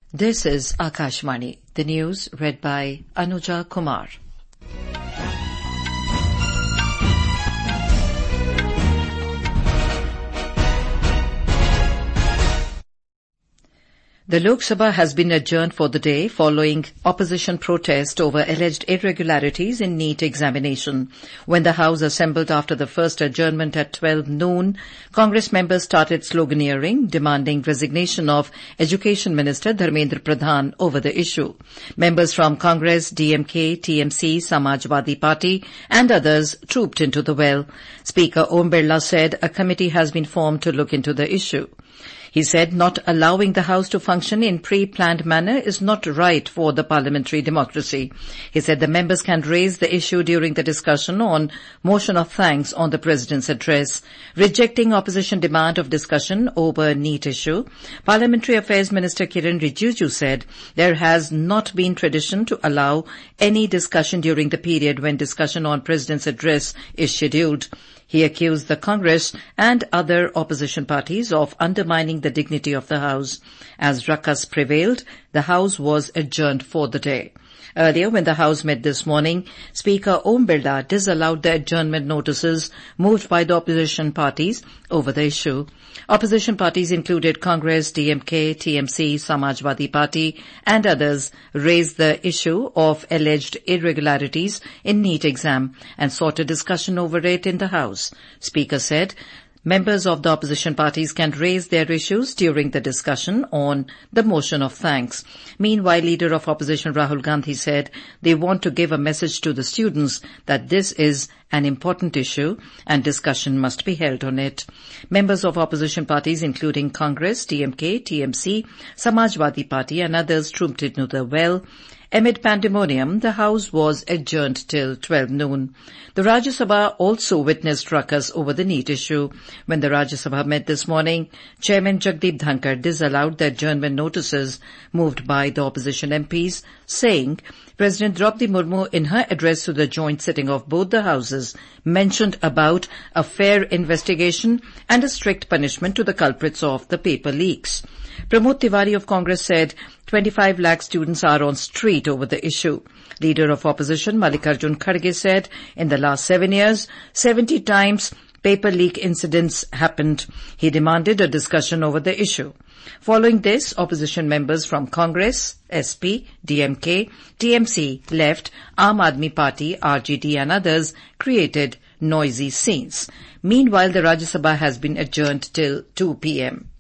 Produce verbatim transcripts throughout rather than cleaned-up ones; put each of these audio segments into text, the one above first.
This is Akashvani. The news read by Anuja Kumar. The Lok Sabha has been adjourned for the day following opposition protest over alleged irregularities in NEET examination. When the House assembled after the first adjournment at twelve noon, Congress members started sloganeering, demanding resignation of Education Minister Dharmendra Pradhan over the issue. Members from Congress, D M K, T M C, Samajwadi Party and others trooped into the well. Speaker Om Birla said a committee has been formed to look into the issue. He said not allowing the House to function in pre-planned manner is not right for the parliamentary democracy. He said the members can raise the issue during the discussion on motion of thanks on the President's address. Rejecting opposition demand of discussion over NEET issue, Parliamentary Affairs Minister Kiren Rijiju said there has not been tradition to allow any discussion during the period when discussion on President's address is scheduled. He accused the Congress and other opposition parties of undermining the dignity of the House. As ruckus prevailed, the House was adjourned for the day. Earlier, when the House met this morning, Speaker Om Birla disallowed the adjournment notices moved by the opposition parties over the issue. Opposition parties included Congress, D M K, T M C, Samajwadi Party and others raised the issue of alleged irregularities in NEET exam and sought a discussion over it in the House. Speaker said members of the opposition parties can raise their issues during the discussion on the motion of thanks. Meanwhile, Leader of Opposition Rahul Gandhi said they want to give a message to the students that this is an important issue and discussion must be held on it. Members of opposition parties including Congress, D M K, T M C, Samajwadi Party and others trooped into the well. Amid pandemonium, the House was adjourned till twelve noon. The Rajya Sabha also witnessed ruckus over the NEET issue. When the Rajya Sabha met this morning, Chairman Jagdeep Dhankar disallowed the adjournment notices moved by the opposition M Ps, saying President Draupadi Murmu in her address to the joint sitting of both the houses mentioned about a fair investigation and a strict punishment to the culprits of the paper leaks. Pramod Tiwari of Congress said twenty-five lakh students are on street over the issue. Leader of Opposition Mallikarjun Kharge said in the last seven years, seventy times paper leak incidents happened. He demanded a discussion over the issue. Following this, opposition members from Congress, S P, D M K, T M C, Left, Aam Aadmi Party, R J D and others created noisy scenes. Meanwhile, the Rajya Sabha has been adjourned till two p m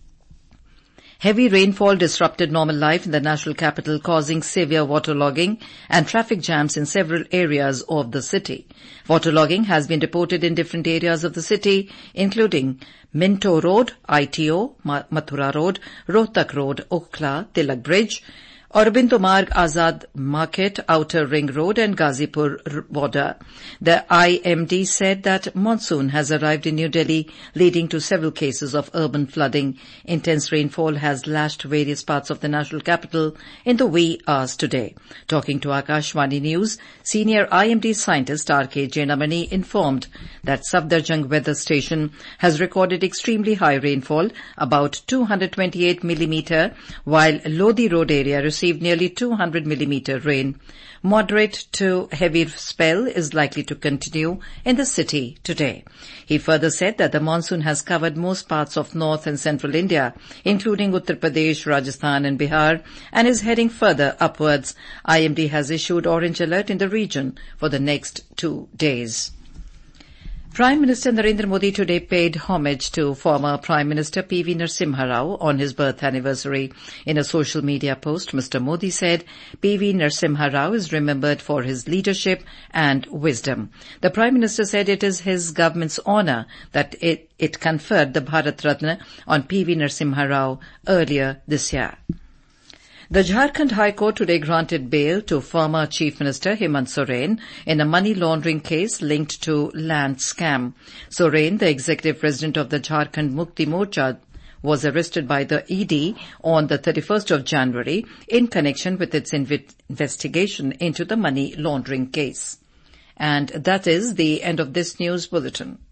Heavy rainfall disrupted normal life in the national capital, causing severe waterlogging and traffic jams in several areas of the city. Waterlogging has been reported in different areas of the city, including Minto Road, I T O, Mathura Road, Rohtak Road, Okhla, Tilak Bridge, Aurobindo Marg, Azad Market, Outer Ring Road and Ghazipur border. The I M D said that monsoon has arrived in New Delhi, leading to several cases of urban flooding. Intense rainfall has lashed various parts of the national capital in the wee hours today. Talking to Akashvani News, senior I M D scientist R K Jainamani informed that Safdarjung weather station has recorded extremely high rainfall, about two hundred twenty-eight millimeter, while Lodi Road area received nearly two hundred millimeter rain. Moderate to heavy spell is likely to continue in the city today. He further said that the monsoon has covered most parts of north and central India, including Uttar Pradesh, Rajasthan and Bihar, and is heading further upwards. I M D has issued orange alert in the region for the next two days. Prime Minister Narendra Modi today paid homage to former Prime Minister P V Narasimha Rao on his birth anniversary. In a social media post, Mister Modi said P V Narasimha Rao is remembered for his leadership and wisdom. The Prime Minister said it is his government's honour that it, it conferred the Bharat Ratna on P V Narasimha Rao earlier this year. The Jharkhand High Court today granted bail to former Chief Minister Hemant Soren in a money laundering case linked to land scam. Soren, the executive president of the Jharkhand Mukti Morcha, was arrested by the E D on the thirty-first of January in connection with its inv- investigation into the money laundering case. And that is the end of this news bulletin.